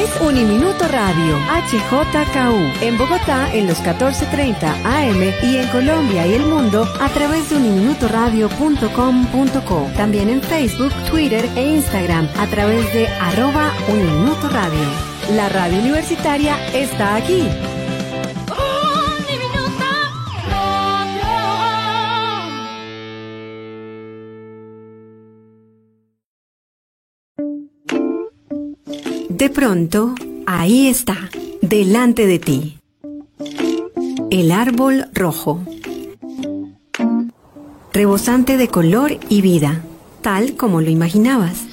es Uniminuto Radio, HJKU, en Bogotá en los 14:30 AM y en Colombia y el mundo a través de uniminutoradio.com.co. También en Facebook, Twitter e Instagram a través de @Uniminuto Radio. La radio universitaria está aquí. De pronto, ahí está, delante de ti. El árbol rojo. Rebosante de color y vida, tal como lo imaginabas.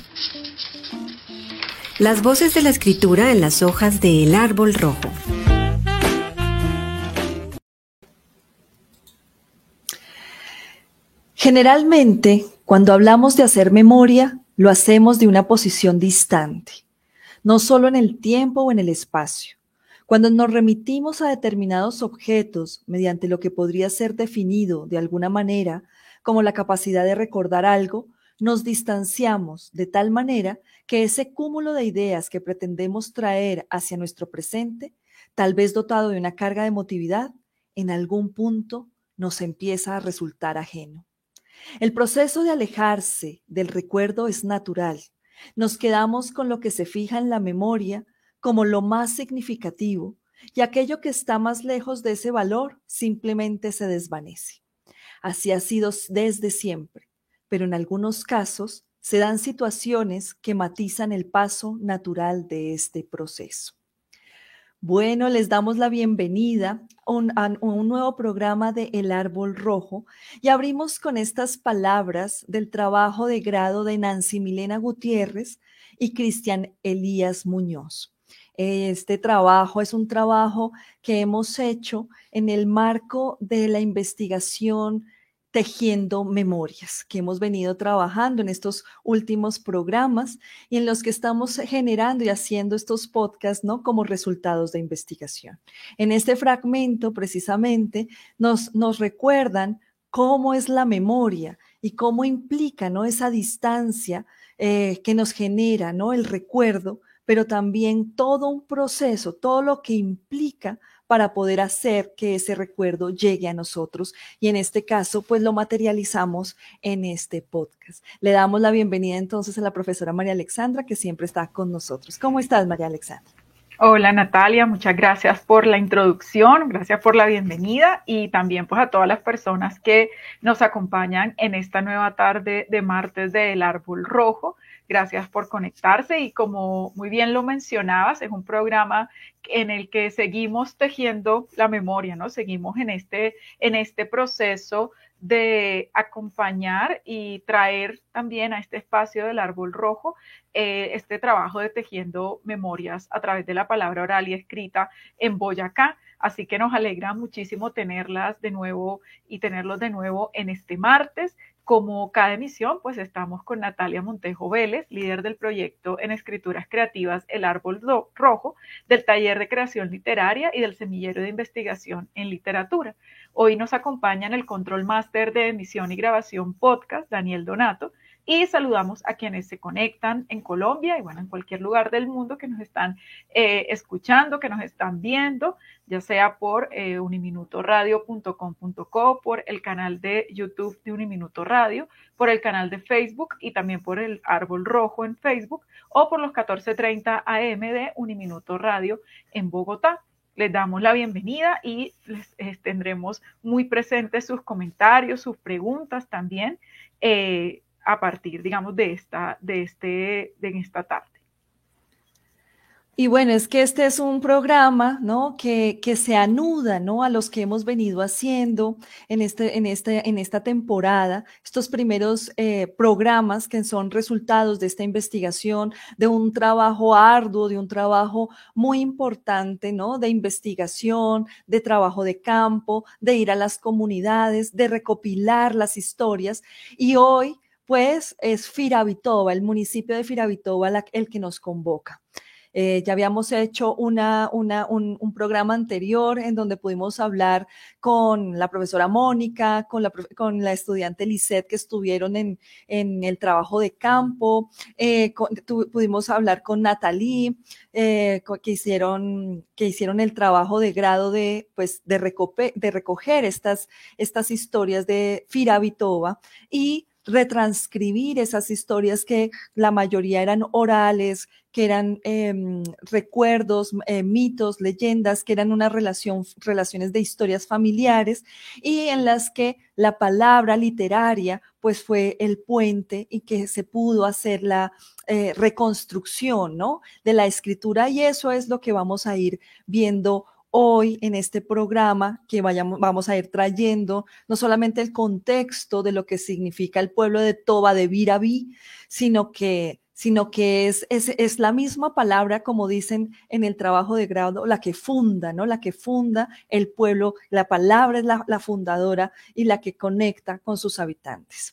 Las voces de la escritura en las hojas de El árbol rojo. Generalmente, cuando hablamos de hacer memoria, lo hacemos de una posición distante. No solo en el tiempo o en el espacio. Cuando nos remitimos a determinados objetos mediante lo que podría ser definido de alguna manera como la capacidad de recordar algo, nos distanciamos de tal manera que ese cúmulo de ideas que pretendemos traer hacia nuestro presente, tal vez dotado de una carga de emotividad, en algún punto nos empieza a resultar ajeno. El proceso de alejarse del recuerdo es natural. Nos quedamos con lo que se fija en la memoria como lo más significativo y aquello que está más lejos de ese valor simplemente se desvanece. Así ha sido desde siempre, pero en algunos casos se dan situaciones que matizan el paso natural de este proceso. Bueno, les damos la bienvenida a un nuevo programa de El Árbol Rojo y abrimos con estas palabras del trabajo de grado de Nancy Milena Gutiérrez y Cristian Elías Muñoz. Este trabajo es un trabajo que hemos hecho en el marco de la investigación Tejiendo Memorias, que hemos venido trabajando en estos últimos programas y en los que estamos generando y haciendo estos podcasts, ¿no?, como resultados de investigación. En este fragmento, precisamente, nos recuerdan cómo es la memoria y cómo implica, ¿no?, esa distancia que nos genera, ¿no?, el recuerdo, pero también todo un proceso, todo lo que implica para poder hacer que ese recuerdo llegue a nosotros. Y en este caso, pues lo materializamos en este podcast. Le damos la bienvenida entonces a la profesora María Alexandra, que siempre está con nosotros. ¿Cómo estás, María Alexandra? Hola Natalia, muchas gracias por la introducción, gracias por la bienvenida y también pues a todas las personas que nos acompañan en esta nueva tarde de martes de El Árbol Rojo. Gracias por conectarse y como muy bien lo mencionabas, es un programa en el que seguimos tejiendo la memoria, ¿no? Seguimos en este proceso de acompañar y traer también a este espacio del Árbol Rojo este trabajo de tejiendo memorias a través de la palabra oral y escrita en Boyacá. Así que nos alegra muchísimo tenerlas de nuevo y tenerlos de nuevo en este martes. Como cada emisión, pues estamos con Natalia Montejo Vélez, líder del proyecto en escrituras creativas El Árbol Rojo, del taller de creación literaria y del semillero de investigación en literatura. Hoy nos acompaña en el Control Máster de emisión y grabación podcast, Daniel Donato, y saludamos a quienes se conectan en Colombia y bueno, en cualquier lugar del mundo que nos están escuchando, que nos están viendo, ya sea por uniminutoradio.com.co, por el canal de YouTube de Uniminuto Radio, por el canal de Facebook y también por el Árbol Rojo en Facebook o por los 14:30 AM de Uniminuto Radio en Bogotá. Les damos la bienvenida y les tendremos muy presentes sus comentarios, sus preguntas también a partir, digamos, de esta tarde. Y bueno, es que este es un programa, ¿no?, que se anuda, ¿no?, a los que hemos venido haciendo en esta temporada, estos primeros programas que son resultados de esta investigación, de un trabajo arduo, de un trabajo muy importante, ¿no?, de investigación, de trabajo de campo, de ir a las comunidades, de recopilar las historias. Y hoy, pues, es Firavitoba, el municipio de Firavitoba, el que nos convoca. Ya habíamos hecho un programa anterior en donde pudimos hablar con la profesora Mónica, con la estudiante Lisette, que estuvieron en el trabajo de campo. Pudimos hablar con Natalie, que hicieron el trabajo de grado de recoger estas historias de Firavitova y retranscribir esas historias que la mayoría eran orales, que eran recuerdos, mitos, leyendas, que eran relaciones de historias familiares y en las que la palabra literaria pues fue el puente y que se pudo hacer la reconstrucción, ¿no?, de la escritura, y eso es lo que vamos a ir viendo hoy en este programa, que vamos a ir trayendo no solamente el contexto de lo que significa el pueblo de Toba de Viraví, sino que es la misma palabra, como dicen en el trabajo de grado, la que funda, ¿no? La que funda el pueblo, la palabra es la fundadora y la que conecta con sus habitantes.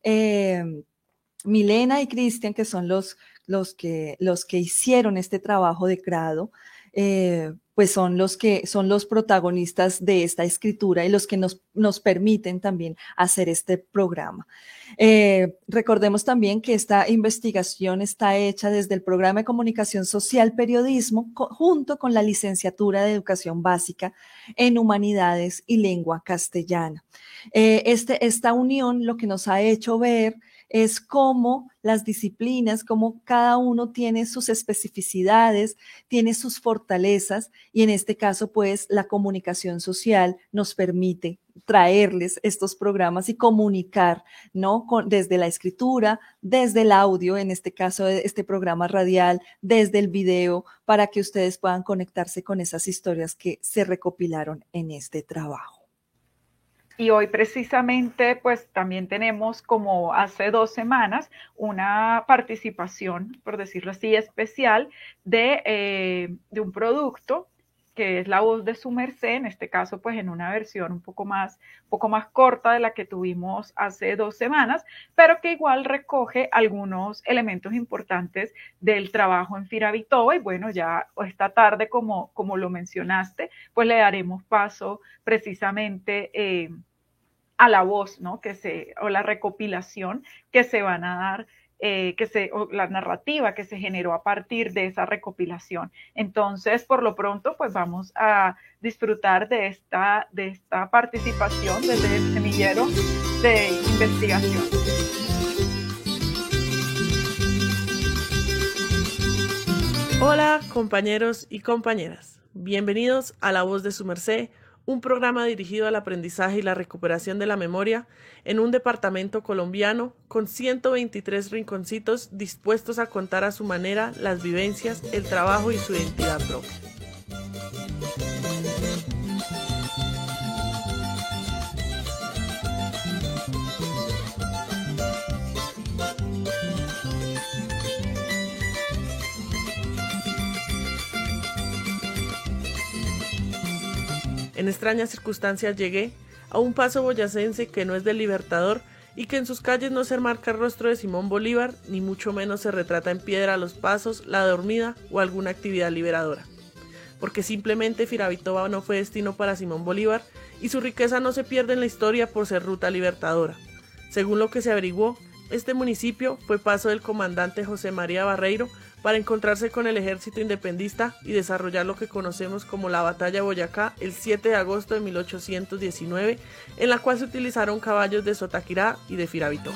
Milena y Cristian, que son los que hicieron este trabajo de grado, pues son los protagonistas de esta escritura y los que nos permiten también hacer este programa. Recordemos también que esta investigación está hecha desde el programa de Comunicación Social Periodismo junto con la licenciatura de Educación Básica en Humanidades y Lengua Castellana. Esta unión lo que nos ha hecho ver es cómo las disciplinas, cómo cada uno tiene sus especificidades, tiene sus fortalezas, y en este caso, pues, la comunicación social nos permite traerles estos programas y comunicar, ¿no?, desde la escritura, desde el audio, en este caso, este programa radial, desde el video, para que ustedes puedan conectarse con esas historias que se recopilaron en este trabajo. Y hoy precisamente pues también tenemos, como hace 2 semanas, una participación, por decirlo así, especial de un producto que es La Voz de Su Merced, en este caso pues en una versión un poco más corta de la que tuvimos hace 2 semanas, pero que igual recoge algunos elementos importantes del trabajo en Firavitova. Y bueno, ya esta tarde, como lo mencionaste, pues le daremos paso precisamente a la voz, ¿no?, o la recopilación que se van a dar, o la narrativa que se generó a partir de esa recopilación. Entonces, por lo pronto, pues vamos a disfrutar de esta participación desde el semillero de investigación. Hola, compañeros y compañeras. Bienvenidos a La Voz de Su Merced, un programa dirigido al aprendizaje y la recuperación de la memoria en un departamento colombiano con 123 rinconcitos dispuestos a contar a su manera las vivencias, el trabajo y su identidad propia. En extrañas circunstancias llegué a un paso boyacense que no es del Libertador y que en sus calles no se marca el rostro de Simón Bolívar, ni mucho menos se retrata en piedra los pasos, la dormida o alguna actividad liberadora. Porque simplemente Firavitova no fue destino para Simón Bolívar y su riqueza no se pierde en la historia por ser ruta libertadora. Según lo que se averiguó, este municipio fue paso del comandante José María Barreiro para encontrarse con el ejército independentista y desarrollar lo que conocemos como la Batalla de Boyacá el 7 de agosto de 1819, en la cual se utilizaron caballos de Sotaquirá y de Firavitova.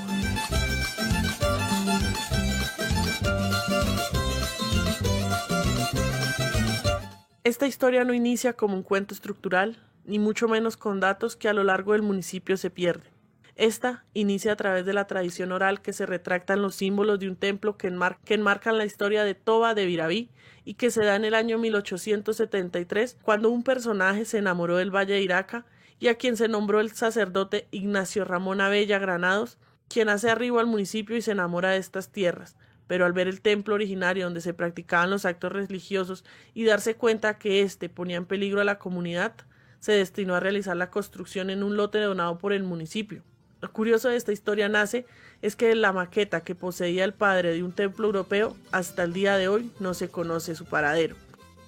Esta historia no inicia como un cuento estructural, ni mucho menos con datos que a lo largo del municipio se pierden. Esta inicia a través de la tradición oral que se retractan los símbolos de un templo que enmarcan la historia de Toba de Viraví y que se da en el año 1873, cuando un personaje se enamoró del Valle de Iraca y a quien se nombró el sacerdote Ignacio Ramón Abella Granados, quien hace arribo al municipio y se enamora de estas tierras, pero al ver el templo originario donde se practicaban los actos religiosos y darse cuenta que éste ponía en peligro a la comunidad, se destinó a realizar la construcción en un lote donado por el municipio. Lo curioso de esta historia nace es que la maqueta que poseía el padre de un templo europeo hasta el día de hoy no se conoce su paradero.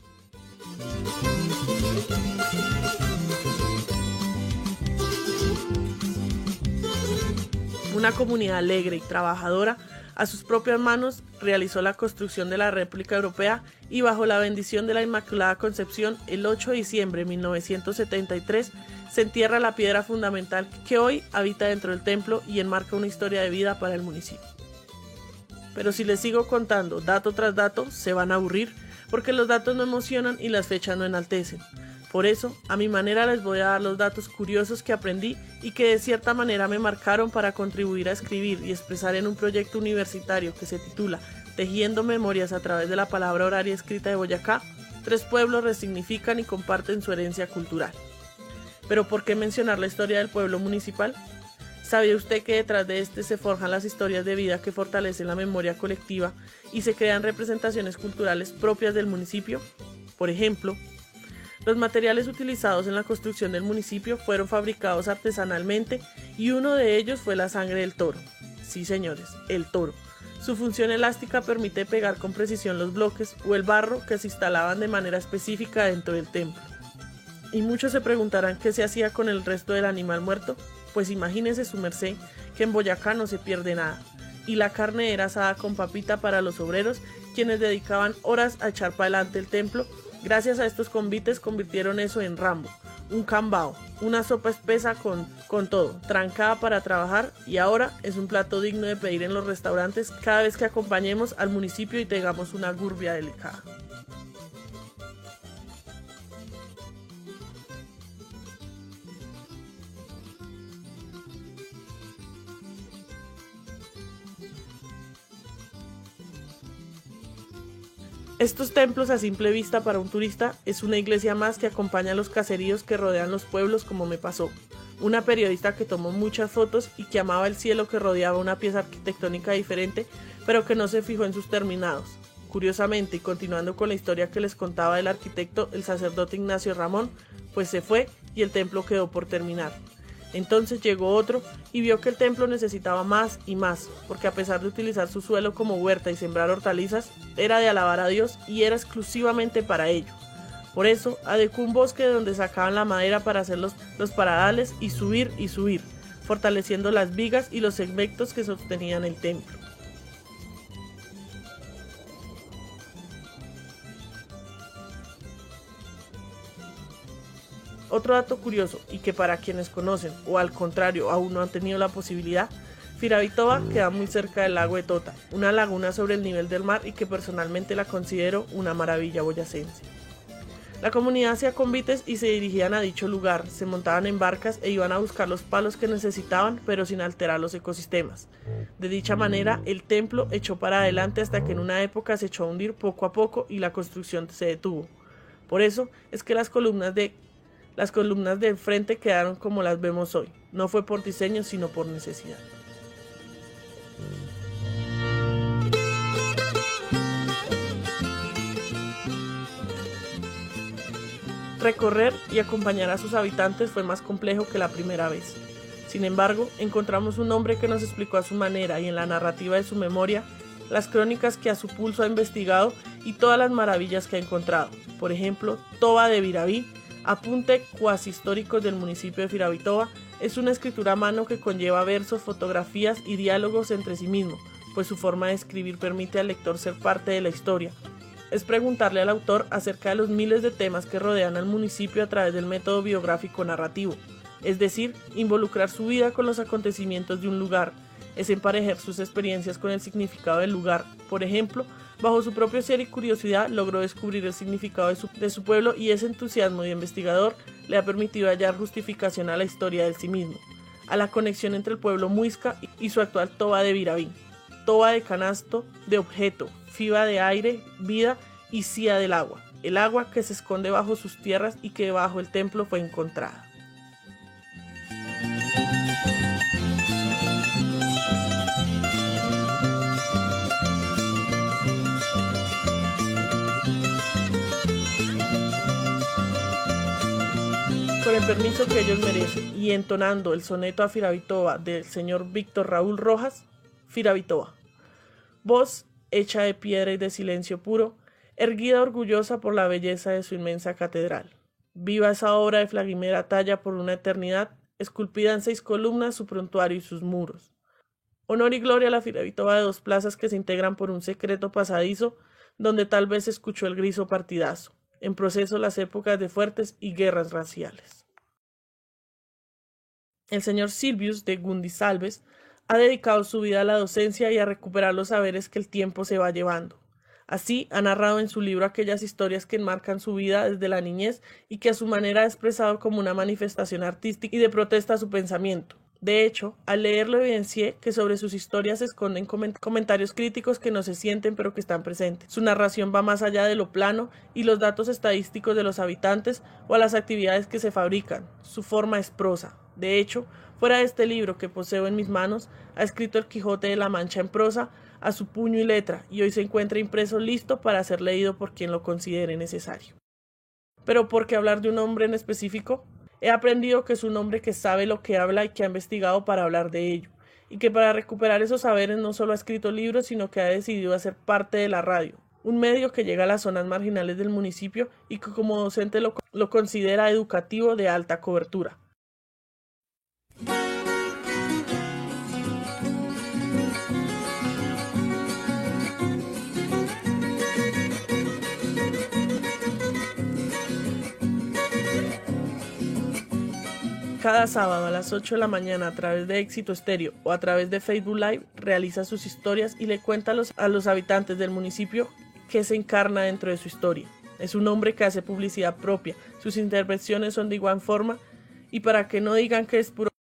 Una comunidad alegre y trabajadora a sus propias manos realizó la construcción de la réplica europea y bajo la bendición de la Inmaculada Concepción el 8 de diciembre de 1973 se entierra la piedra fundamental que hoy habita dentro del templo y enmarca una historia de vida para el municipio. Pero si les sigo contando dato tras dato, se van a aburrir porque los datos no emocionan y las fechas no enaltecen. Por eso, a mi manera les voy a dar los datos curiosos que aprendí y que de cierta manera me marcaron para contribuir a escribir y expresar en un proyecto universitario que se titula Tejiendo Memorias a través de la palabra oral y escrita de Boyacá, 3 pueblos resignifican y comparten su herencia cultural. ¿Pero por qué mencionar la historia del pueblo municipal? ¿Sabía usted que detrás de este se forjan las historias de vida que fortalecen la memoria colectiva y se crean representaciones culturales propias del municipio? Por ejemplo, los materiales utilizados en la construcción del municipio fueron fabricados artesanalmente y uno de ellos fue la sangre del toro. Sí, señores, el toro. Su función elástica permite pegar con precisión los bloques o el barro que se instalaban de manera específica dentro del templo. Y muchos se preguntarán qué se hacía con el resto del animal muerto. Pues imagínese su merced que en Boyacá no se pierde nada. Y la carne era asada con papita para los obreros, quienes dedicaban horas a echar para adelante el templo. Gracias a estos convites convirtieron eso en rambo, un cambao, una sopa espesa con todo, trancada para trabajar y ahora es un plato digno de pedir en los restaurantes cada vez que acompañemos al municipio y tengamos una gurbia delicada. Estos templos a simple vista para un turista es una iglesia más que acompaña a los caseríos que rodean los pueblos como me pasó. Una periodista que tomó muchas fotos y que amaba el cielo que rodeaba una pieza arquitectónica diferente, pero que no se fijó en sus terminados. Curiosamente, y continuando con la historia que les contaba del arquitecto, el sacerdote Ignacio Ramón, pues se fue y el templo quedó por terminar. Entonces llegó otro y vio que el templo necesitaba más y más, porque a pesar de utilizar su suelo como huerta y sembrar hortalizas, era de alabar a Dios y era exclusivamente para ello. Por eso, adecuó un bosque de donde sacaban la madera para hacer los paradales y subir, fortaleciendo las vigas y los segmentos que sostenían el templo. Otro dato curioso, y que para quienes conocen, o al contrario aún no han tenido la posibilidad, Firavitoba queda muy cerca del lago de Tota, una laguna sobre el nivel del mar y que personalmente la considero una maravilla boyacense. La comunidad hacía convites y se dirigían a dicho lugar, se montaban en barcas e iban a buscar los palos que necesitaban, pero sin alterar los ecosistemas. De dicha manera, el templo echó para adelante hasta que en una época se echó a hundir poco a poco y la construcción se detuvo. Por eso es que las columnas del frente quedaron como las vemos hoy. No fue por diseño, sino por necesidad. Recorrer y acompañar a sus habitantes fue más complejo que la primera vez. Sin embargo, encontramos un hombre que nos explicó a su manera y en la narrativa de su memoria las crónicas que a su pulso ha investigado y todas las maravillas que ha encontrado. Por ejemplo, Toba de Viraví, apunte cuasi históricos del municipio de Firavitoba, es una escritura a mano que conlleva versos, fotografías y diálogos entre sí mismo, pues su forma de escribir permite al lector ser parte de la historia. Es preguntarle al autor acerca de los miles de temas que rodean al municipio a través del método biográfico narrativo, es decir, involucrar su vida con los acontecimientos de un lugar, es emparejar sus experiencias con el significado del lugar. Por ejemplo, bajo su propio ser y curiosidad logró descubrir el significado de su pueblo y ese entusiasmo de investigador le ha permitido hallar justificación a la historia de sí mismo, a la conexión entre el pueblo muisca y su actual Toba de Viraví, Toba de canasto, de objeto, fiba de aire, vida y cia del agua, el agua que se esconde bajo sus tierras y que bajo el templo fue encontrada. con el permiso que ellos merecen, y entonando el soneto a Firavitova del señor Víctor Raúl Rojas, Firavitova. Voz hecha de piedra y de silencio puro, erguida orgullosa por la belleza de su inmensa catedral. Viva esa obra de flagimera talla por una eternidad, esculpida en 6 columnas su prontuario y sus muros. Honor y gloria a la Firavitova de 2 plazas que se integran por un secreto pasadizo, donde tal vez se escuchó el griso partidazo, en proceso las épocas de fuertes y guerras raciales. El señor Silvius de Gundisalves ha dedicado su vida a la docencia y a recuperar los saberes que el tiempo se va llevando. Así, ha narrado en su libro aquellas historias que enmarcan su vida desde la niñez y que a su manera ha expresado como una manifestación artística y de protesta a su pensamiento. De hecho, al leerlo evidencié que sobre sus historias se esconden comentarios críticos que no se sienten pero que están presentes. Su narración va más allá de lo plano y los datos estadísticos de los habitantes o a las actividades que se fabrican. Su forma es prosa. De hecho, fuera de este libro que poseo en mis manos, ha escrito el Quijote de la Mancha en prosa, a su puño y letra, y hoy se encuentra impreso listo para ser leído por quien lo considere necesario. ¿Pero por qué hablar de un hombre en específico? He aprendido que es un hombre que sabe lo que habla y que ha investigado para hablar de ello, y que para recuperar esos saberes no solo ha escrito libros, sino que ha decidido hacer parte de la radio, un medio que llega a las zonas marginales del municipio y que como docente lo considera educativo de alta cobertura. Cada sábado a las 8 de la mañana a través de Éxito Estéreo o a través de Facebook Live realiza sus historias y le cuenta a los habitantes del municipio qué se encarna dentro de su historia. Es un hombre que hace publicidad propia, sus intervenciones son de igual forma y para que no digan que es puro.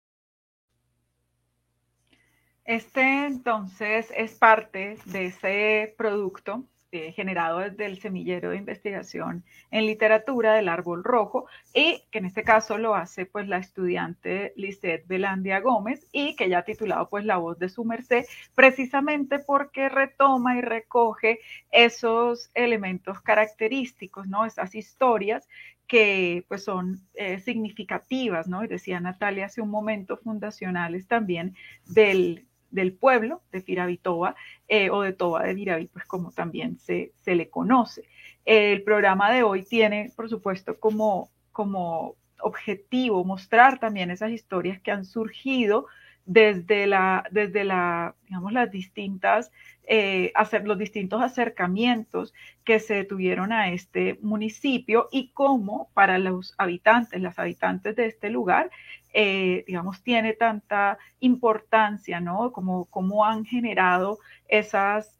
Este entonces es parte de ese producto generado desde el semillero de investigación en literatura del Árbol Rojo y que en este caso lo hace pues la estudiante Lisette Belandia Gómez y que ya ha titulado pues La voz de su merced, precisamente porque retoma y recoge esos elementos característicos, ¿no? Esas historias que pues son significativas, ¿no? Y decía Natalia hace un momento, fundacionales también del pueblo de Firavitova o de Toba de Viraví, pues como también se le conoce. El programa de hoy tiene, por supuesto, como objetivo mostrar también esas historias que han surgido desde digamos, las distintas, los distintos acercamientos que se tuvieron a este municipio y cómo para los habitantes, las habitantes de este lugar, digamos, tiene tanta importancia, ¿no? Como han generado esas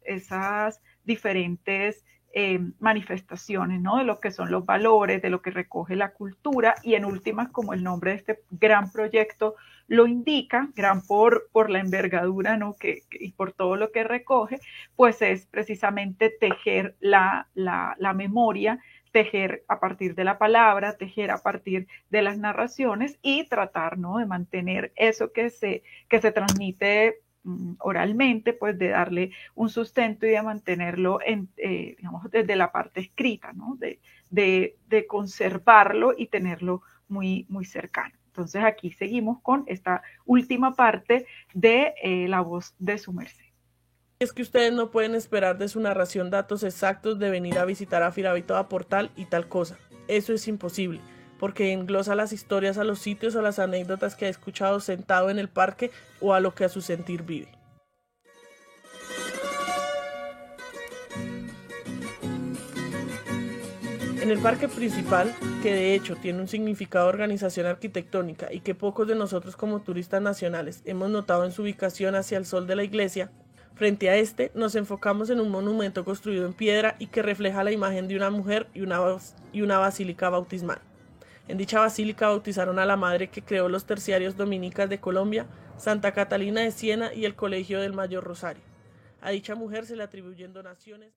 diferentes manifestaciones, ¿no? De lo que son los valores, de lo que recoge la cultura y en últimas, como el nombre de este gran proyecto lo indica, gran por la envergadura, ¿no? Y por todo lo que recoge, pues es precisamente tejer la memoria, tejer a partir de la palabra, tejer a partir de las narraciones y tratar, ¿no? De mantener eso que se transmite oralmente, pues de darle un sustento y de mantenerlo digamos, desde la parte escrita, ¿no? De conservarlo y tenerlo muy, muy cercano. Entonces aquí seguimos con esta última parte de La voz de su merced. Es que ustedes no pueden esperar de su narración datos exactos de venir a visitar a Firavitova por tal y tal cosa. Eso es imposible, porque englosa las historias a los sitios o las anécdotas que ha escuchado sentado en el parque o a lo que a su sentir vive. En el parque principal, que de hecho tiene un significado de organización arquitectónica y que pocos de nosotros como turistas nacionales hemos notado en su ubicación hacia el sol de la iglesia, frente a este nos enfocamos en un monumento construido en piedra y que refleja la imagen de una mujer y una basílica bautismal. En dicha basílica bautizaron a la madre que creó los terciarios dominicas de Colombia, Santa Catalina de Siena y el Colegio del Mayor Rosario. A dicha mujer se le atribuyen donaciones.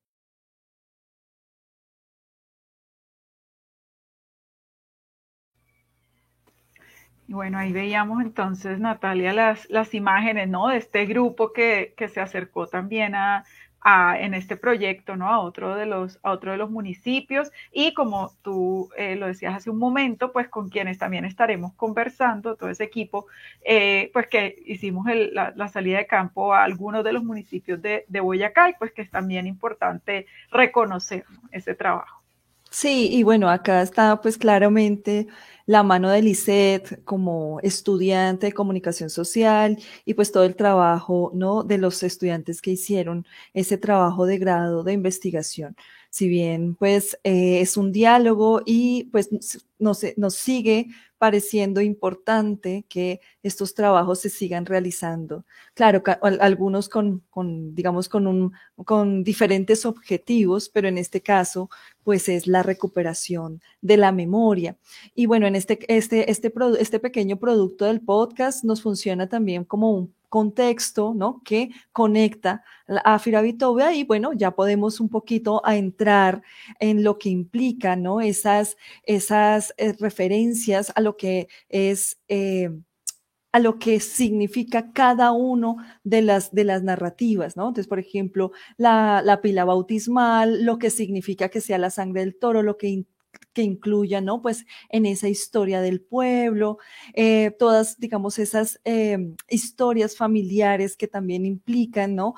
Y bueno, ahí veíamos entonces, Natalia, las imágenes, ¿no? De este grupo que se acercó también a en este proyecto, ¿no? A otro de los municipios, y como tú lo decías hace un momento, pues con quienes también estaremos conversando, todo ese equipo, pues que hicimos la salida de campo a algunos de los municipios de Boyacá, y pues que es también importante reconocer, ¿no?, ese trabajo. Sí, y bueno, acá está pues claramente la mano de Lisette como estudiante de comunicación social y pues todo el trabajo, ¿no?, de los estudiantes que hicieron ese trabajo de grado de investigación. Si bien pues es un diálogo y pues nos sigue pareciendo importante que estos trabajos se sigan realizando. Claro, algunos digamos, con diferentes objetivos, pero en este caso pues es la recuperación de la memoria. Y bueno, en este pequeño producto del podcast nos funciona también como un contexto, ¿no?, que conecta a Firavitoba, y bueno, ya podemos un poquito a entrar en lo que implica, ¿no?, esas referencias a lo que es a lo que significa cada uno de las narrativas, ¿no? Entonces, por ejemplo, la pila bautismal, lo que significa que sea la sangre del toro, lo que incluya, ¿no?, pues en esa historia del pueblo, todas, digamos, esas historias familiares que también implican, ¿no?,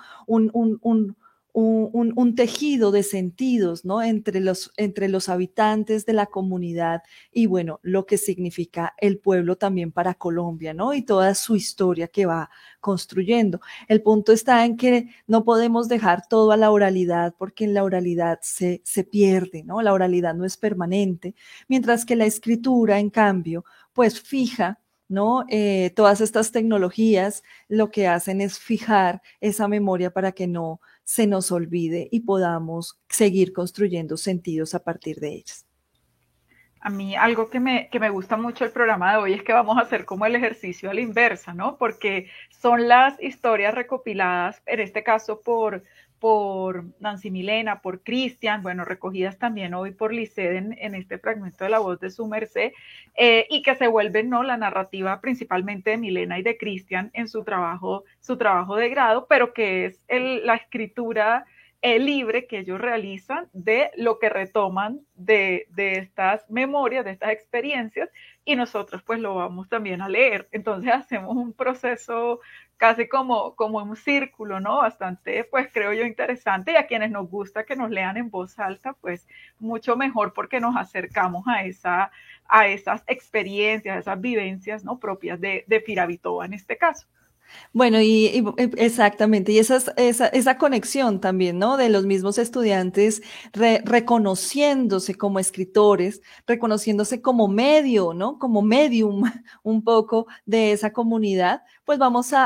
un tejido de sentidos, ¿no?, entre los habitantes de la comunidad y, bueno, lo que significa el pueblo también para Colombia, ¿no?, y toda su historia que va construyendo. El punto está en que no podemos dejar todo a la oralidad, porque en la oralidad se pierde, ¿no? La oralidad no es permanente, mientras que la escritura, en cambio, pues fija, ¿no? Todas estas tecnologías lo que hacen es fijar esa memoria para que no se nos olvide y podamos seguir construyendo sentidos a partir de ellas. A mí algo que me gusta mucho el programa de hoy es que vamos a hacer como el ejercicio a la inversa, ¿no? Porque son las historias recopiladas, en este caso por Nancy Milena, por Cristian, bueno, recogidas también hoy por Lisset en este fragmento de La Voz de su Merced, y que se vuelven, ¿no?, la narrativa principalmente de Milena y de Cristian en su trabajo de grado, pero que es la escritura libre que ellos realizan de lo que retoman de estas memorias, de estas experiencias, y nosotros pues lo vamos también a leer. Entonces hacemos un proceso casi como un círculo, ¿no? Bastante, pues creo yo, interesante, y a quienes nos gusta que nos lean en voz alta, pues mucho mejor, porque nos acercamos a esas experiencias, a esas vivencias, ¿no?, propias de Firavitoba en este caso. Bueno, y exactamente, y esa conexión también, ¿no?, de los mismos estudiantes reconociéndose como escritores, reconociéndose como medio, ¿no?, como medium un poco de esa comunidad, pues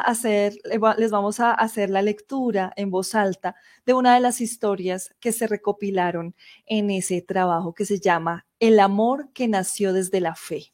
les vamos a hacer la lectura en voz alta de una de las historias que se recopilaron en ese trabajo que se llama El amor que nació desde la fe.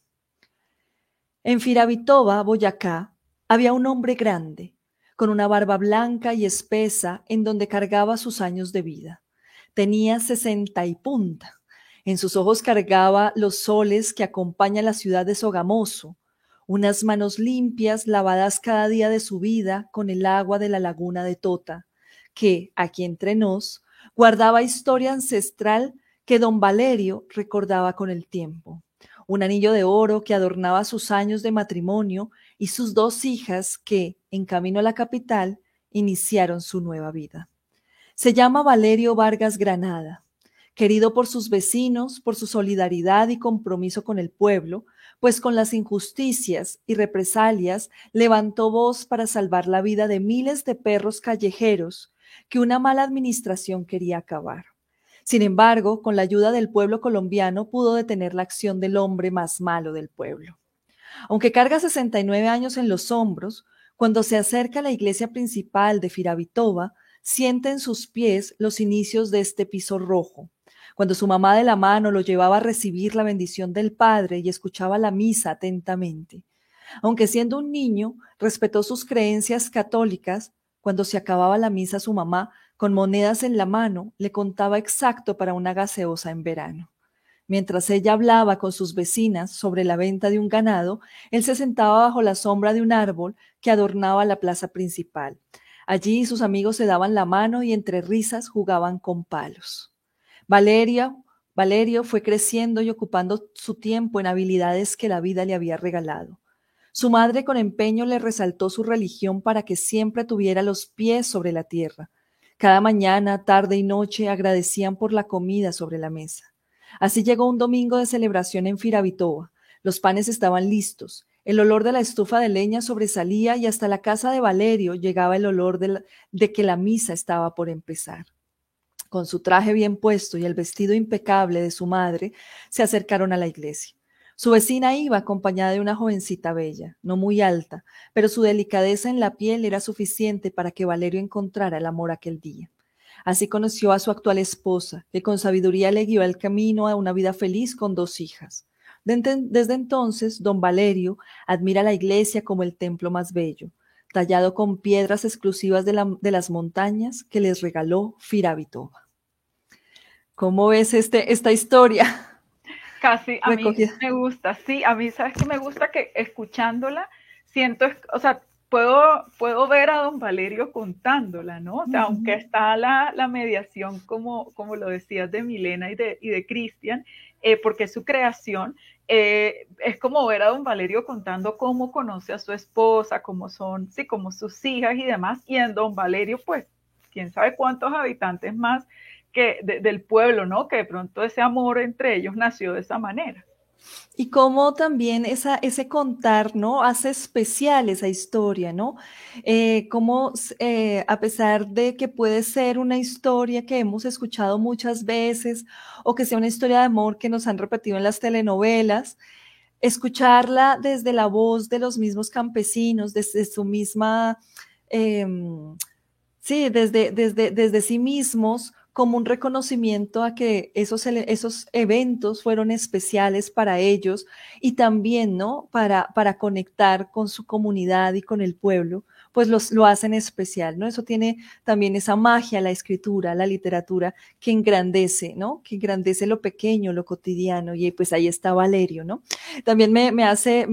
En Firavitoba, Boyacá, había un hombre grande, con una barba blanca y espesa en donde cargaba sus años de vida. Tenía 60 y punta. En sus ojos cargaba los soles que acompañan la ciudad de Sogamoso, unas manos limpias lavadas cada día de su vida con el agua de la laguna de Tota, que, aquí entre nos, guardaba historia ancestral que don Valerio recordaba con el tiempo. Un anillo de oro que adornaba sus años de matrimonio y sus 2 hijas que, en camino a la capital, iniciaron su nueva vida. Se llama Valerio Vargas Granada, querido por sus vecinos, por su solidaridad y compromiso con el pueblo, pues con las injusticias y represalias levantó voz para salvar la vida de miles de perros callejeros que una mala administración quería acabar. Sin embargo, con la ayuda del pueblo colombiano pudo detener la acción del hombre más malo del pueblo. Aunque carga 69 años en los hombros, cuando se acerca a la iglesia principal de Firavitoba, siente en sus pies los inicios de este piso rojo. Cuando su mamá de la mano lo llevaba a recibir la bendición del Padre y escuchaba la misa atentamente. Aunque siendo un niño, respetó sus creencias católicas. Cuando se acababa la misa, su mamá, con monedas en la mano, le contaba exacto para una gaseosa en verano. Mientras ella hablaba con sus vecinas sobre la venta de un ganado, él se sentaba bajo la sombra de un árbol que adornaba la plaza principal. Allí sus amigos se daban la mano y entre risas jugaban con palos. Valerio fue creciendo y ocupando su tiempo en habilidades que la vida le había regalado. Su madre con empeño le resaltó su religión para que siempre tuviera los pies sobre la tierra. Cada mañana, tarde y noche agradecían por la comida sobre la mesa. Así llegó un domingo de celebración en Firavitoa. Los panes estaban listos. El olor de la estufa de leña sobresalía y hasta la casa de Valerio llegaba el olor de que la misa estaba por empezar. Con su traje bien puesto y el vestido impecable de su madre, se acercaron a la iglesia. Su vecina iba acompañada de una jovencita bella, no muy alta, pero su delicadeza en la piel era suficiente para que Valerio encontrara el amor aquel día. Así conoció a su actual esposa, que con sabiduría le guió el camino a una vida feliz con 2 hijas. Desde entonces, don Valerio admira la iglesia como el templo más bello, tallado con piedras exclusivas de las montañas que les regaló Firavitoa. ¿Cómo ves esta historia? Casi, a mí Recogida. me gusta, sí, a mí, ¿sabes qué me gusta? Que escuchándola, siento, o sea, puedo ver a don Valerio contándola, ¿no? O sea, aunque está la mediación, como lo decías, de Milena y de Cristian, porque es su creación, es como ver a don Valerio contando cómo conoce a su esposa, cómo son, sí, como sus hijas y demás, y en don Valerio, pues, quién sabe cuántos habitantes más del pueblo, ¿no? Que de pronto ese amor entre ellos nació de esa manera. Y cómo también ese contar, ¿no? Hace especial esa historia, ¿no? Cómo, a pesar de que puede ser una historia que hemos escuchado muchas veces o que sea una historia de amor que nos han repetido en las telenovelas, escucharla desde la voz de los mismos campesinos, desde su misma, eh, sí, desde sí mismos, como un reconocimiento a que esos eventos fueron especiales para ellos y también, ¿no? Para conectar con su comunidad y con el pueblo, pues lo hacen especial, ¿no? Eso tiene también esa magia, la escritura, la literatura, que engrandece, ¿no? Que engrandece lo pequeño, lo cotidiano, y pues ahí está Valerio, ¿no? También me hace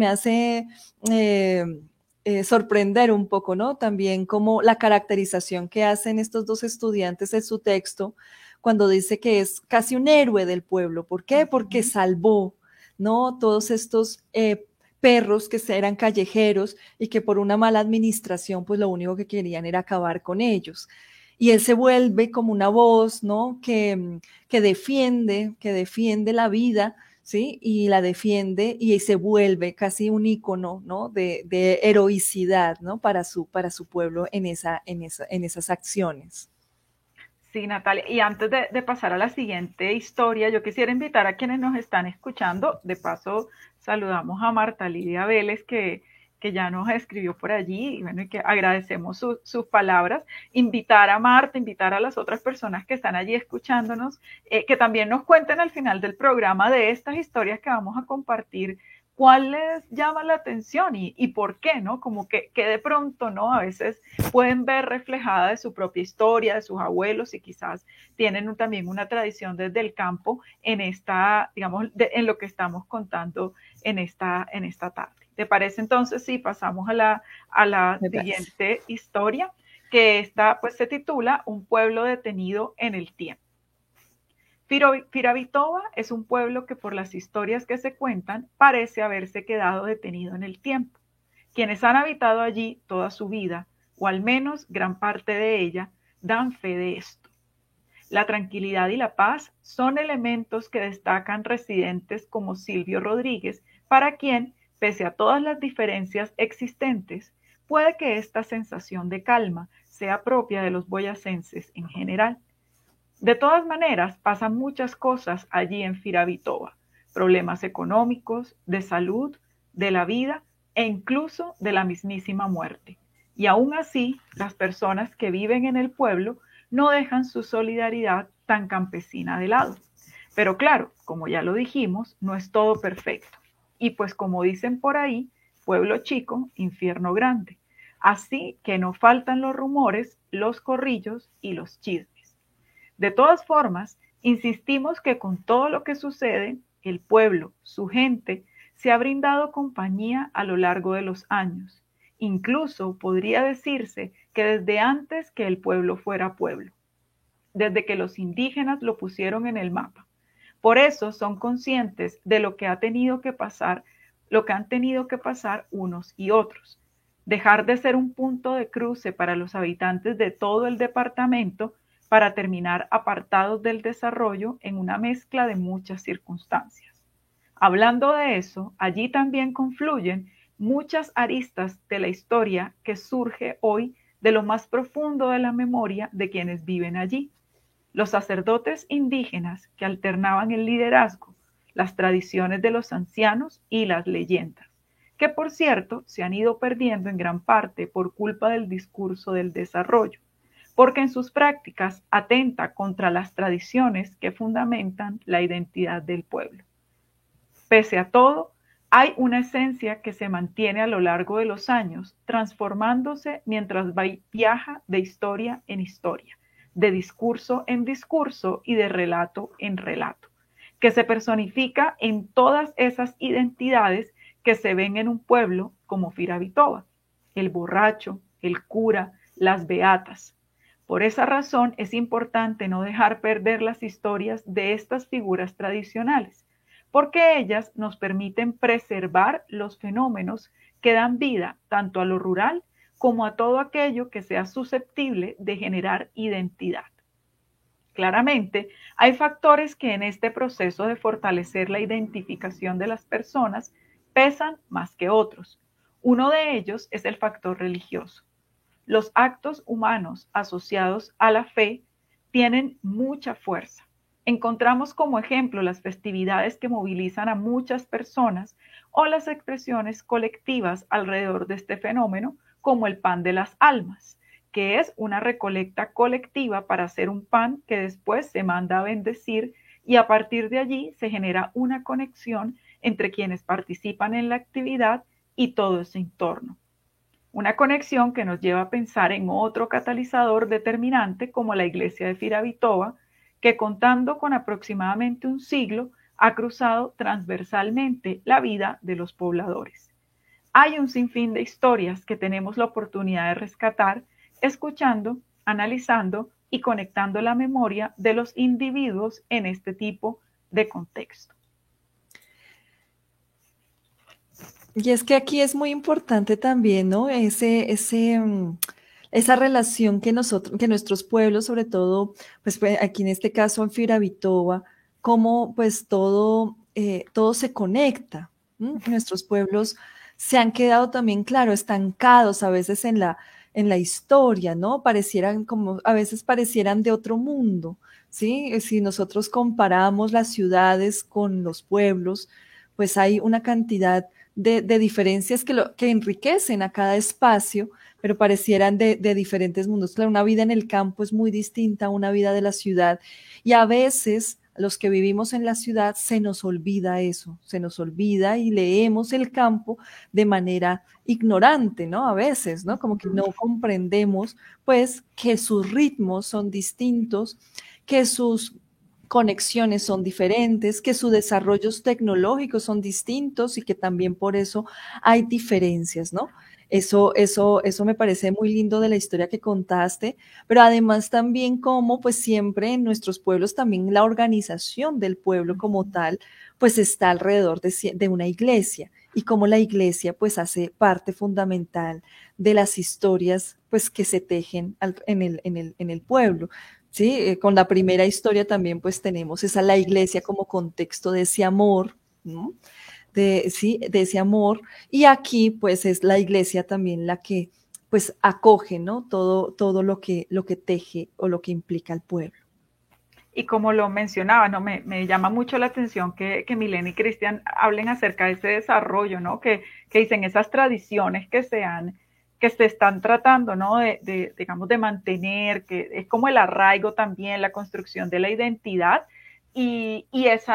eh, sorprender un poco, ¿no? También como la caracterización que hacen estos 2 estudiantes en su texto, cuando dice que es casi un héroe del pueblo. ¿Por qué? Porque salvó, ¿no? Todos estos perros que eran callejeros y que por una mala administración, pues lo único que querían era acabar con ellos. Y él se vuelve como una voz, ¿no? Que defiende la vida, ¿sí? Y la defiende y se vuelve casi un ícono, ¿no? De heroicidad, ¿no? Para su pueblo en esas acciones. Sí, Natalia. Y antes de pasar a la siguiente historia, yo quisiera invitar a quienes nos están escuchando. De paso, saludamos a Marta Lidia Vélez, que ya nos escribió por allí, y bueno, y que agradecemos sus palabras. Invitar a Marta, invitar a las otras personas que están allí escuchándonos, que también nos cuenten al final del programa de estas historias que vamos a compartir, cuál les llama la atención y por qué, ¿no? Como que de pronto, ¿no? A veces pueden ver reflejada de su propia historia, de sus abuelos, y quizás tienen también una tradición desde el campo en esta, digamos, en lo que estamos contando en esta tarde. ¿Te parece entonces si pasamos a la siguiente historia? Que esta pues se titula Un pueblo detenido en el tiempo. Firavitoa es un pueblo que por las historias que se cuentan parece haberse quedado detenido en el tiempo. Quienes han habitado allí toda su vida, o al menos gran parte de ella, dan fe de esto. La tranquilidad y la paz son elementos que destacan residentes como Silvio Rodríguez, para quien, pese a todas las diferencias existentes, puede que esta sensación de calma sea propia de los boyacenses en general. De todas maneras, pasan muchas cosas allí en Firavitoa, problemas económicos, de salud, de la vida e incluso de la mismísima muerte. Y aún así, las personas que viven en el pueblo no dejan su solidaridad tan campesina de lado. Pero claro, como ya lo dijimos, no es todo perfecto. Y pues como dicen por ahí, pueblo chico, infierno grande. Así que no faltan los rumores, los corrillos y los chismes. De todas formas, insistimos que con todo lo que sucede, el pueblo, su gente, se ha brindado compañía a lo largo de los años. Incluso podría decirse que desde antes que el pueblo fuera pueblo, desde que los indígenas lo pusieron en el mapa. Por eso son conscientes de lo que ha tenido que pasar, lo que han tenido que pasar unos y otros. Dejar de ser un punto de cruce para los habitantes de todo el departamento para terminar apartados del desarrollo en una mezcla de muchas circunstancias. Hablando de eso, allí también confluyen muchas aristas de la historia que surge hoy de lo más profundo de la memoria de quienes viven allí. Los sacerdotes indígenas que alternaban el liderazgo, las tradiciones de los ancianos y las leyendas, que por cierto se han ido perdiendo en gran parte por culpa del discurso del desarrollo, porque en sus prácticas atenta contra las tradiciones que fundamentan la identidad del pueblo. Pese a todo, hay una esencia que se mantiene a lo largo de los años, transformándose mientras viaja de historia en historia, de discurso en discurso y de relato en relato, que se personifica en todas esas identidades que se ven en un pueblo como Firavitoba, el borracho, el cura, las beatas. Por esa razón es importante no dejar perder las historias de estas figuras tradicionales, porque ellas nos permiten preservar los fenómenos que dan vida tanto a lo rural como a todo aquello que sea susceptible de generar identidad. Claramente, hay factores que en este proceso de fortalecer la identificación de las personas pesan más que otros. Uno de ellos es el factor religioso. Los actos humanos asociados a la fe tienen mucha fuerza. Encontramos como ejemplo las festividades que movilizan a muchas personas o las expresiones colectivas alrededor de este fenómeno, como el pan de las almas, que es una recolecta colectiva para hacer un pan que después se manda a bendecir y a partir de allí se genera una conexión entre quienes participan en la actividad y todo ese entorno. Una conexión que nos lleva a pensar en otro catalizador determinante como la iglesia de Firavitoba, que contando con aproximadamente un siglo ha cruzado transversalmente la vida de los pobladores. Hay un sinfín de historias que tenemos la oportunidad de rescatar, escuchando, analizando y conectando la memoria de los individuos en este tipo de contexto. Y es que aquí es muy importante también, ¿no? Esa relación que nuestros pueblos, sobre todo, pues aquí en este caso en Firavitoba, cómo pues todo se conecta. Nuestros pueblos se han quedado también, claro, estancados a veces en la historia, ¿no? A veces parecieran de otro mundo, ¿sí? Si nosotros comparamos las ciudades con los pueblos, pues hay una cantidad de diferencias que enriquecen a cada espacio, pero parecieran de diferentes mundos. Claro, una vida en el campo es muy distinta a una vida de la ciudad y a veces los que vivimos en la ciudad se nos olvida eso, se nos olvida y leemos el campo de manera ignorante, ¿no? A veces, ¿no? Como que no comprendemos, pues, que sus ritmos son distintos, que sus conexiones son diferentes, que sus desarrollos tecnológicos son distintos y que también por eso hay diferencias, ¿no? Eso me parece muy lindo de la historia que contaste, pero además también como pues siempre en nuestros pueblos también la organización del pueblo como tal pues está alrededor de una iglesia y como la iglesia pues hace parte fundamental de las historias pues que se tejen en el pueblo. Sí, con la primera historia también pues tenemos la iglesia como contexto de ese amor, ¿no? De ese amor, y aquí pues es la iglesia también la que pues acoge, ¿no? Todo lo que teje o lo que implica el pueblo. Y como lo mencionaba, ¿no? Me llama mucho la atención que Milena y Cristian hablen acerca de ese desarrollo, ¿no? Que dicen esas tradiciones que se están tratando, ¿no? Digamos, de mantener, que es como el arraigo también, la construcción de la identidad y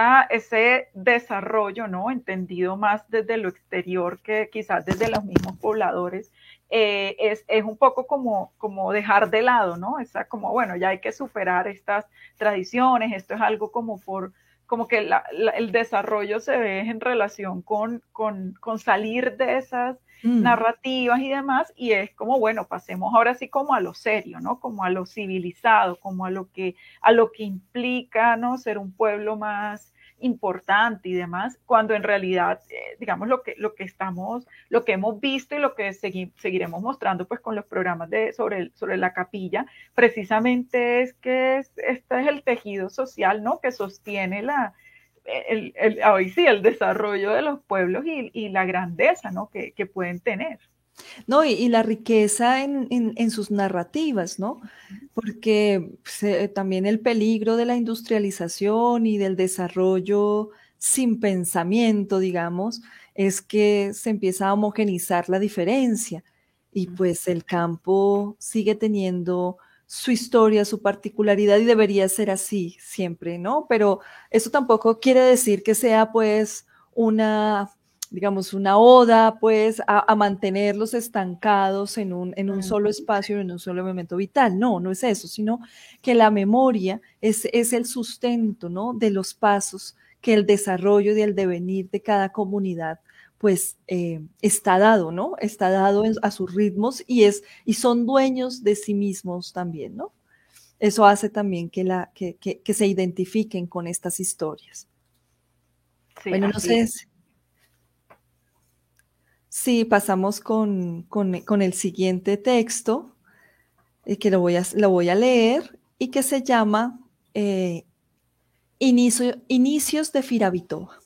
ese desarrollo, ¿no? Entendido más desde lo exterior que quizás desde los mismos pobladores, es un poco como dejar de lado, ¿no? Como, bueno, ya hay que superar estas tradiciones, esto es algo como como que el desarrollo se ve en relación con salir de esas narrativas y demás, y es como, bueno, pasemos ahora sí como a lo serio, ¿no? Como a lo civilizado, como a lo que implica, ¿no? Ser un pueblo más importante y demás, cuando en realidad, digamos, lo que hemos visto y lo que seguiremos mostrando pues con los programas sobre la capilla, precisamente es que este es el tejido social, ¿no? Que sostiene hoy sí, el desarrollo de los pueblos y la grandeza, ¿no? que pueden tener. No, y la riqueza en sus narrativas, ¿no? Porque pues, también el peligro de la industrialización y del desarrollo sin pensamiento, digamos, es que se empieza a homogenizar la diferencia y pues el campo sigue teniendo su historia, su particularidad y debería ser así siempre, ¿no? Pero eso tampoco quiere decir que sea pues una, digamos, una oda pues a mantenerlos estancados en un solo espacio, en un solo momento vital. No, no es eso, sino que la memoria es el sustento, ¿no? De los pasos que el desarrollo y el devenir de cada comunidad pues está dado, ¿no? Está dado a sus ritmos y son dueños de sí mismos también, ¿no? Eso hace también que se identifiquen con estas historias. Sí, bueno, no sé si pasamos con el siguiente texto, que lo voy a leer y que se llama Inicios de Firavitoa.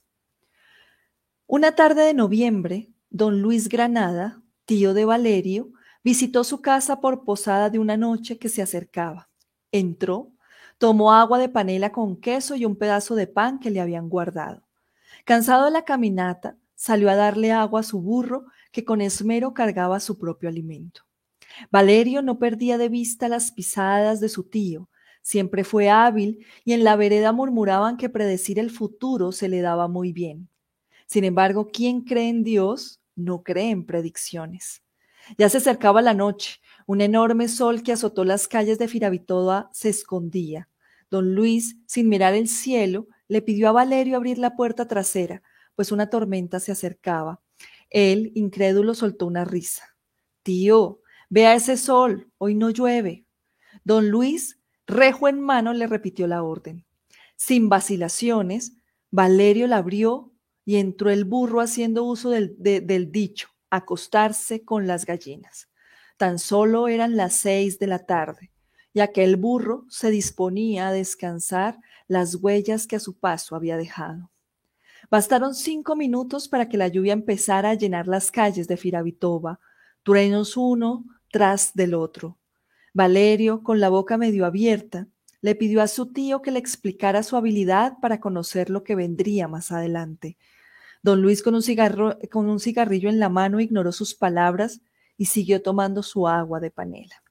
Una tarde de noviembre, don Luis Granada, tío de Valerio, visitó su casa por posada de una noche que se acercaba. Entró, tomó agua de panela con queso y un pedazo de pan que le habían guardado. Cansado de la caminata, salió a darle agua a su burro, que con esmero cargaba su propio alimento. Valerio no perdía de vista las pisadas de su tío. Siempre fue hábil y en la vereda murmuraban que predecir el futuro se le daba muy bien. Sin embargo, quien cree en Dios no cree en predicciones. Ya se acercaba la noche. Un enorme sol que azotó las calles de Firavitoa se escondía. Don Luis, sin mirar el cielo, le pidió a Valerio abrir la puerta trasera, pues una tormenta se acercaba. Él, incrédulo, soltó una risa. Tío, vea ese sol, hoy no llueve. Don Luis, rejo en mano, le repitió la orden. Sin vacilaciones, Valerio la abrió y entró el burro haciendo uso del dicho, acostarse con las gallinas. Tan solo eran las 6 de la tarde, y aquel burro se disponía a descansar las huellas que a su paso había dejado. Bastaron 5 minutos para que la lluvia empezara a llenar las calles de Firavitoa, truenos uno tras del otro. Valerio, con la boca medio abierta, le pidió a su tío que le explicara su habilidad para conocer lo que vendría más adelante. Don Luis, con un cigarrillo en la mano, ignoró sus palabras y siguió tomando su agua de panela.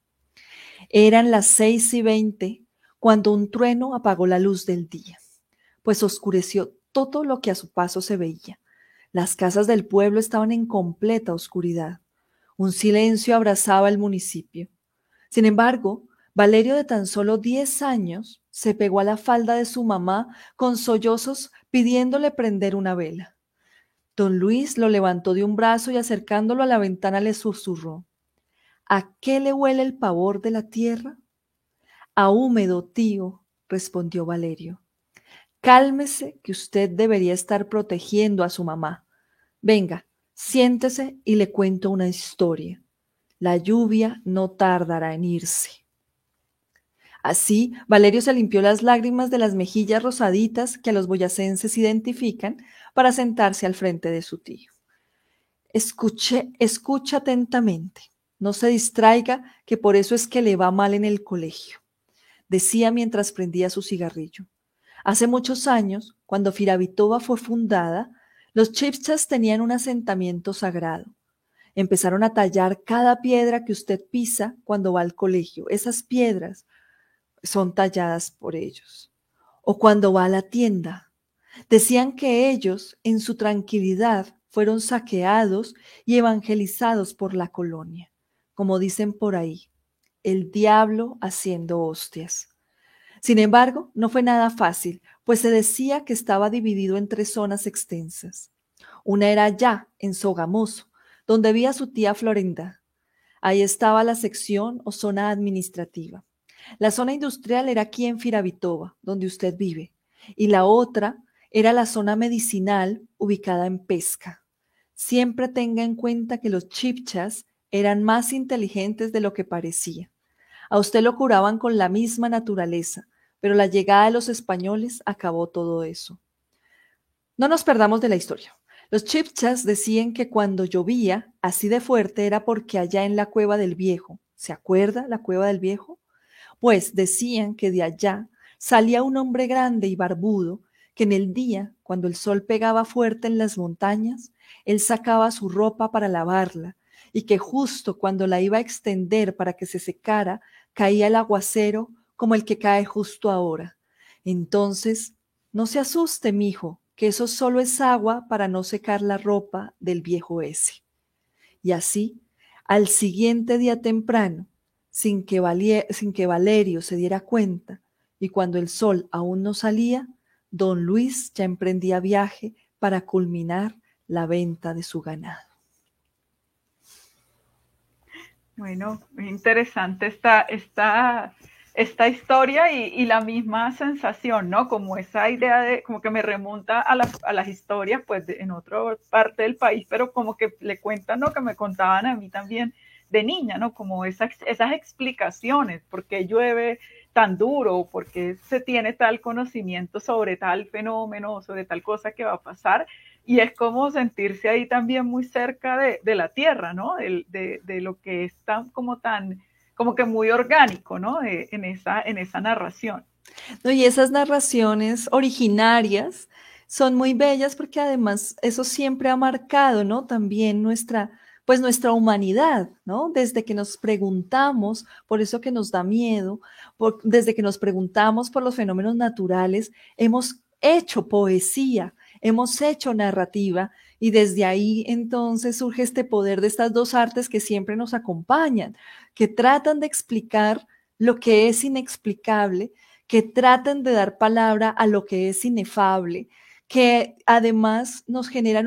Eran las 6:20 cuando un trueno apagó la luz del día, pues oscureció todo lo que a su paso se veía. Las casas del pueblo estaban en completa oscuridad. Un silencio abrazaba el municipio. Sin embargo, Valerio, de tan solo 10 años, se pegó a la falda de su mamá con sollozos pidiéndole prender una vela. Don Luis lo levantó de un brazo y acercándolo a la ventana le susurró: ¿A qué le huele el pavor de la tierra? A húmedo, tío, respondió Valerio. Cálmese, que usted debería estar protegiendo a su mamá. Venga, siéntese y le cuento una historia. La lluvia no tardará en irse. Así, Valerio se limpió las lágrimas de las mejillas rosaditas que a los boyacenses identifican para sentarse al frente de su tío. Escucha atentamente. No se distraiga, que por eso es que le va mal en el colegio, decía mientras prendía su cigarrillo. Hace muchos años, cuando Firavitoa fue fundada, los chibchas tenían un asentamiento sagrado. Empezaron a tallar cada piedra que usted pisa cuando va al colegio. Esas piedras son talladas por ellos. O cuando va a la tienda. Decían que ellos, en su tranquilidad, fueron saqueados y evangelizados por la colonia. Como dicen por ahí, el diablo haciendo hostias. Sin embargo, no fue nada fácil, pues pues se decía que estaba dividido en 3 zonas extensas. Una era allá, en Sogamoso, donde vivía su tía Florinda. Ahí estaba la sección o zona administrativa. La zona industrial era aquí en Firavitova, donde usted vive, y la otra era la zona medicinal ubicada en Pesca. Siempre tenga en cuenta que los chibchas eran más inteligentes de lo que parecía. A usted lo curaban con la misma naturaleza, pero la llegada de los españoles acabó todo eso. No nos perdamos de la historia. Los chibchas decían que cuando llovía así de fuerte era porque allá en la Cueva del Viejo, ¿se acuerda la Cueva del Viejo? Pues decían que de allá salía un hombre grande y barbudo que en el día, cuando el sol pegaba fuerte en las montañas, él sacaba su ropa para lavarla y que justo cuando la iba a extender para que se secara, caía el aguacero como el que cae justo ahora. Entonces, no se asuste, mijo, que eso solo es agua para no secar la ropa del viejo ese. Y así, al siguiente día temprano, sin que Valerio se diera cuenta, y cuando el sol aún no salía, don Luis ya emprendía viaje para culminar la venta de su ganado. Bueno, muy interesante esta historia y la misma sensación, ¿no? Como esa idea de, como que me remonta a las historias, pues, en otra parte del país, pero como que le cuentan, ¿no? Que me contaban a mí también de niña, ¿no? Como esas explicaciones, por qué llueve tan duro, por qué se tiene tal conocimiento sobre tal fenómeno, sobre tal cosa que va a pasar. Y es como sentirse ahí también muy cerca de la tierra, ¿no? De lo que es como que muy orgánico, ¿no? En esa narración. No, y esas narraciones originarias son muy bellas porque además eso siempre ha marcado, ¿no? También pues nuestra humanidad, ¿no? Desde que nos preguntamos por eso que nos da miedo, desde que nos preguntamos por los fenómenos naturales, hemos hecho poesía, hemos hecho narrativa y desde ahí entonces surge este poder de estas 2 artes que siempre nos acompañan, que tratan de explicar lo que es inexplicable, que tratan de dar palabra a lo que es inefable, que además nos generan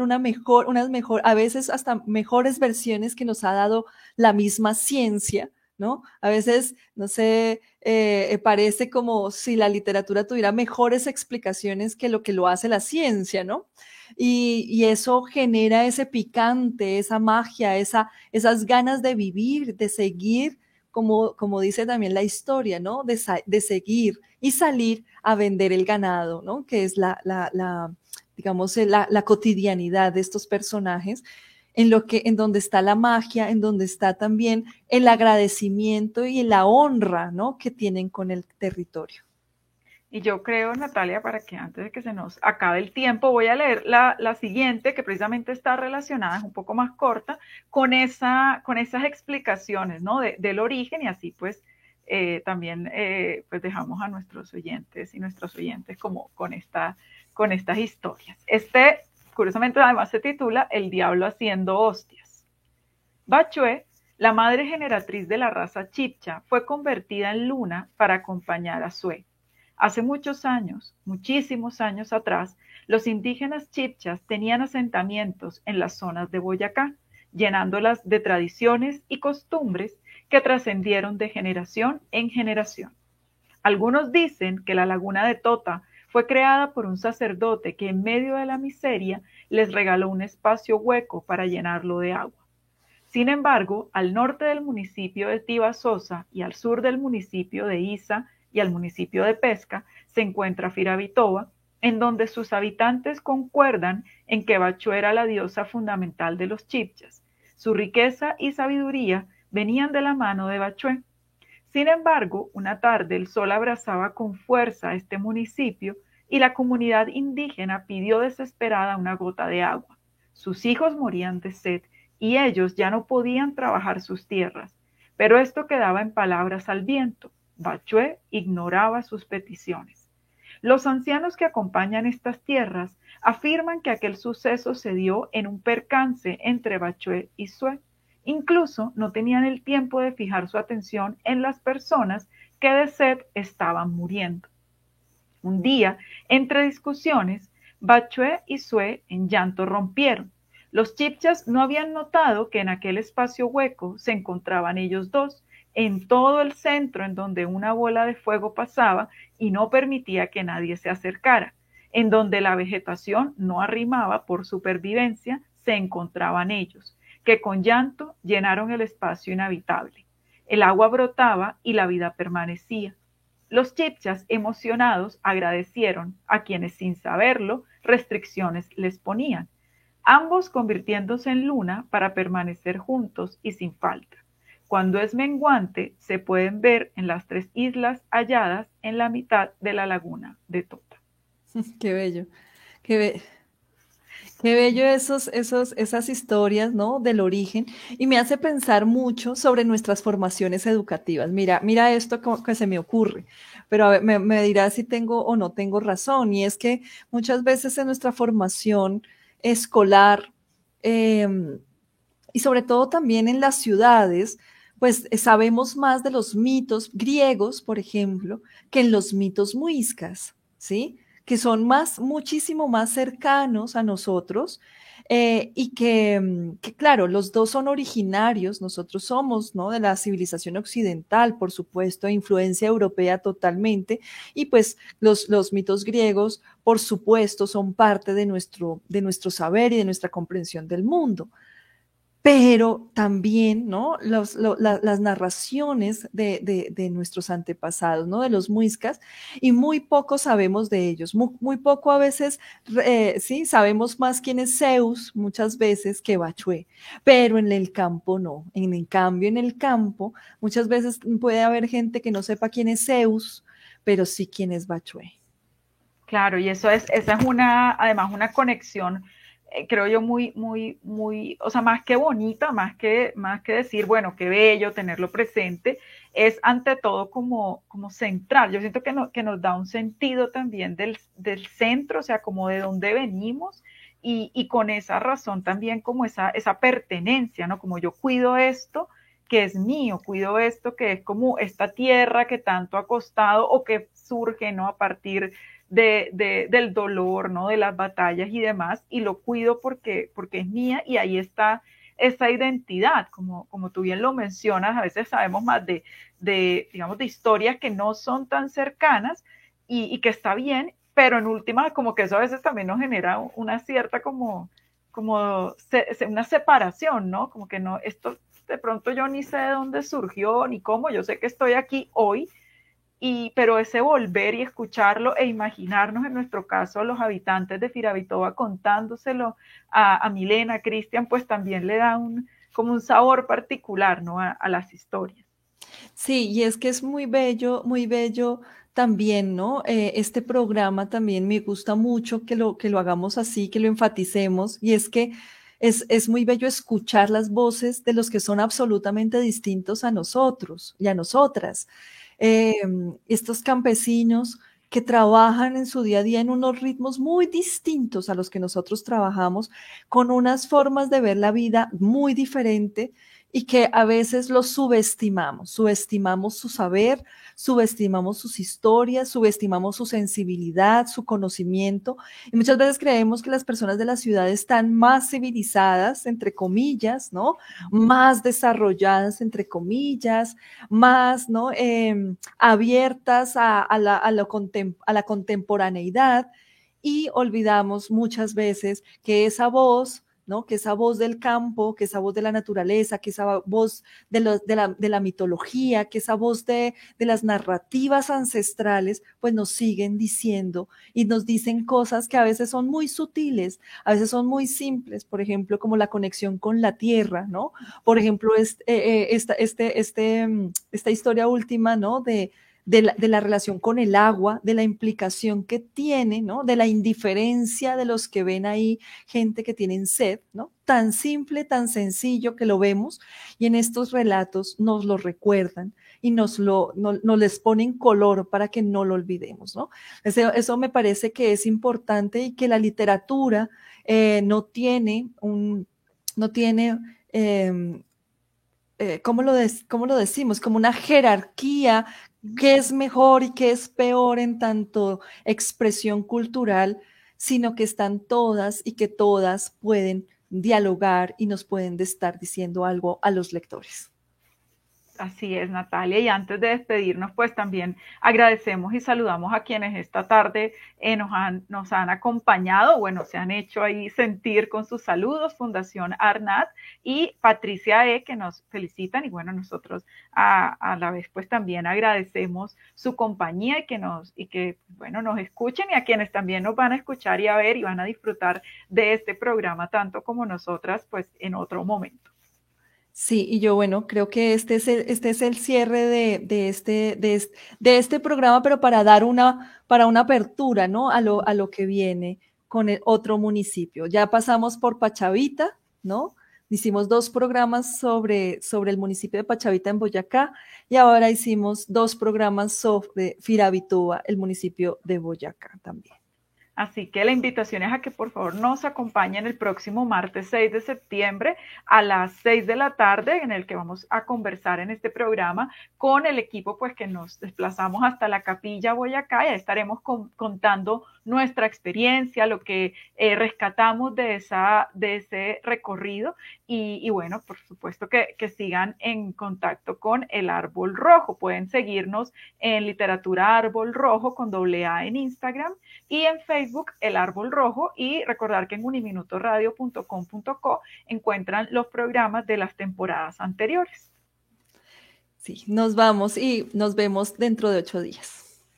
a veces hasta mejores versiones que nos ha dado la misma ciencia, ¿no? A veces, no sé, parece como si la literatura tuviera mejores explicaciones que lo hace la ciencia, ¿no? Y eso genera ese picante, esa magia, esas ganas de vivir, de seguir, como dice también la historia, ¿no? De seguir y salir a vender el ganado, ¿no? Que es digamos, la cotidianidad de estos personajes, en donde está la magia, en donde está también el agradecimiento y la honra, ¿no? Que tienen con el territorio. Y yo creo, Natalia, para que antes de que se nos acabe el tiempo, voy a leer la siguiente, que precisamente está relacionada, es un poco más corta, con esas explicaciones, ¿no? Del origen, y así pues también pues dejamos a nuestros oyentes y nuestros oyentes como con estas historias. Curiosamente, además se titula El diablo haciendo hostias. Bachué, la madre generatriz de la raza chibcha, fue convertida en luna para acompañar a Sue. Hace muchos años, muchísimos años atrás, los indígenas chibchas tenían asentamientos en las zonas de Boyacá, llenándolas de tradiciones y costumbres que trascendieron de generación en generación. Algunos dicen que la laguna de Tota fue creada por un sacerdote que en medio de la miseria les regaló un espacio hueco para llenarlo de agua. Sin embargo, al norte del municipio de Tibasosa y al sur del municipio de Isa y al municipio de Pesca se encuentra Firavitova, en donde sus habitantes concuerdan en que Bachué era la diosa fundamental de los chibchas. Su riqueza y sabiduría venían de la mano de Bachué. Sin embargo, una tarde el sol abrasaba con fuerza a este municipio y la comunidad indígena pidió desesperada una gota de agua. Sus hijos morían de sed y ellos ya no podían trabajar sus tierras, pero esto quedaba en palabras al viento. Bachué ignoraba sus peticiones. Los ancianos que acompañan estas tierras afirman que aquel suceso se dio en un percance entre Bachué y Sue. Incluso no tenían el tiempo de fijar su atención en las personas que de sed estaban muriendo. Un día, entre discusiones, Bachué y Sue en llanto rompieron. Los chibchas no habían notado que en aquel espacio hueco se encontraban ellos dos, en todo el centro en donde una bola de fuego pasaba y no permitía que nadie se acercara, en donde la vegetación no arrimaba por supervivencia, se encontraban ellos, que con llanto llenaron el espacio inhabitable. El agua brotaba y la vida permanecía. Los chibchas, emocionados, agradecieron a quienes sin saberlo restricciones les ponían, ambos convirtiéndose en luna para permanecer juntos y sin falta. Cuando es menguante, se pueden ver en las 3 islas halladas en la mitad de la laguna de Tota. Qué bello, qué, be- qué bello esas historias, ¿no? Del origen. Y me hace pensar mucho sobre nuestras formaciones educativas. Mira esto que se me ocurre, pero a ver, me dirá si tengo o no tengo razón. Y es que muchas veces en nuestra formación escolar, eh, y sobre todo también en las ciudades, pues sabemos más de los mitos griegos, por ejemplo, que en los mitos muiscas, ¿sí? Que son muchísimo más cercanos a nosotros y que, claro, los dos son originarios, nosotros somos, ¿no? De la civilización occidental, por supuesto, influencia europea totalmente, y pues los mitos griegos, por supuesto, son parte de nuestro saber y de nuestra comprensión del mundo, pero también, ¿no? Las narraciones de nuestros antepasados, ¿no? De los muiscas, y muy poco sabemos de ellos, muy poco a veces, sí, sabemos más quién es Zeus muchas veces que Bachué, pero en el campo no. En cambio, en el campo, muchas veces puede haber gente que no sepa quién es Zeus, pero sí quién es Bachué. Claro, y esa es además una conexión, creo yo, muy, o sea, más que bonita, más que decir, bueno, qué bello tenerlo presente, es ante todo como central. Yo siento que nos da un sentido también del centro, o sea, como de dónde venimos, y con esa razón también como esa pertenencia, ¿no? Como yo cuido esto que es mío, cuido esto que es como esta tierra que tanto ha costado o que surge, ¿no? A partir del dolor, ¿no? De las batallas y demás, y lo cuido porque es mía y ahí está esa identidad, como tú bien lo mencionas, a veces sabemos más digamos, de historias que no son tan cercanas y que está bien, pero en última, como que eso a veces también nos genera una cierta una separación, ¿no? Como que no, esto de pronto yo ni sé de dónde surgió, ni cómo, yo sé que estoy aquí hoy, pero ese volver y escucharlo e imaginarnos, en nuestro caso, los habitantes de Firavitoa contándoselo a Milena, a Cristian, pues también le da como un sabor particular, ¿no? A las historias. Sí, y es que es muy bello también, ¿no? Este programa también me gusta mucho que lo hagamos así, que lo enfaticemos, y es que es muy bello escuchar las voces de los que son absolutamente distintos a nosotros y a nosotras. Eh, Estos campesinos que trabajan en su día a día en unos ritmos muy distintos a los que nosotros trabajamos, con unas formas de ver la vida muy diferente y que a veces los subestimamos su saber, subestimamos sus historias, subestimamos su sensibilidad, su conocimiento, y muchas veces creemos que las personas de la ciudad están más civilizadas, entre comillas, ¿no? Más desarrolladas, entre comillas, más, ¿no? Abiertas a la contemporaneidad, y olvidamos muchas veces que esa voz, ¿no? Que esa voz del campo, que esa voz de la naturaleza, que esa voz de la mitología, que esa voz de las narrativas ancestrales, pues nos siguen diciendo y nos dicen cosas que a veces son muy sutiles, a veces son muy simples, por ejemplo, como la conexión con la tierra, ¿no? Por ejemplo, esta historia última, ¿no? De la relación con el agua, de la implicación que tiene, ¿no? De la indiferencia de los que ven ahí gente que tienen sed, ¿no? Tan simple, tan sencillo que lo vemos, y en estos relatos nos lo recuerdan y nos les ponen color para que no lo olvidemos, ¿no? Eso me parece que es importante, y que la literatura no tiene ¿cómo lo decimos? Como una jerarquía qué es mejor y qué es peor en tanto expresión cultural, sino que están todas y que todas pueden dialogar y nos pueden estar diciendo algo a los lectores. Así es, Natalia. Y antes de despedirnos, pues también agradecemos y saludamos a quienes esta tarde nos han acompañado, bueno, se han hecho ahí sentir con sus saludos, Fundación Arnat y Patricia E., que nos felicitan. Y bueno, nosotros a la vez pues también agradecemos su compañía y que bueno, nos escuchen, y a quienes también nos van a escuchar y a ver y van a disfrutar de este programa tanto como nosotras, pues en otro momento. Sí, y yo, bueno, creo que este es el cierre de este programa, pero para dar para una apertura, ¿no? A lo que viene con el otro municipio. Ya pasamos por Pachavita, ¿no? Hicimos 2 programas sobre el municipio de Pachavita en Boyacá, y ahora hicimos 2 programas sobre Firavitúa, el municipio de Boyacá también. Así que la invitación es a que por favor nos acompañen el próximo martes 6 de septiembre a las 6 de la tarde, en el que vamos a conversar en este programa con el equipo, pues que nos desplazamos hasta la Capilla Boyacá, y ahí estaremos contando nuestra experiencia, lo que rescatamos de ese recorrido, y bueno, por supuesto que sigan en contacto con el Árbol Rojo. Pueden seguirnos en Literatura Árbol Rojo con AA en Instagram y en Facebook El Árbol Rojo, y recordar que en uniminutoradio.com.co encuentran los programas de las temporadas anteriores. Sí, nos vamos y nos vemos dentro de 8 días.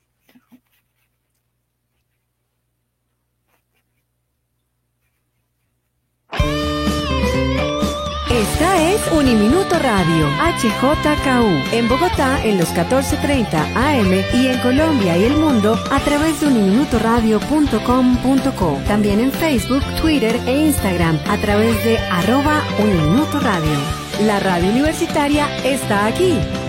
Esta es Uniminuto Radio, HJKU, en Bogotá en los 14:30 AM y en Colombia y el mundo a través de uniminutoradio.com.co. También en Facebook, Twitter e Instagram a través de @Uniminuto Radio. La radio universitaria está aquí.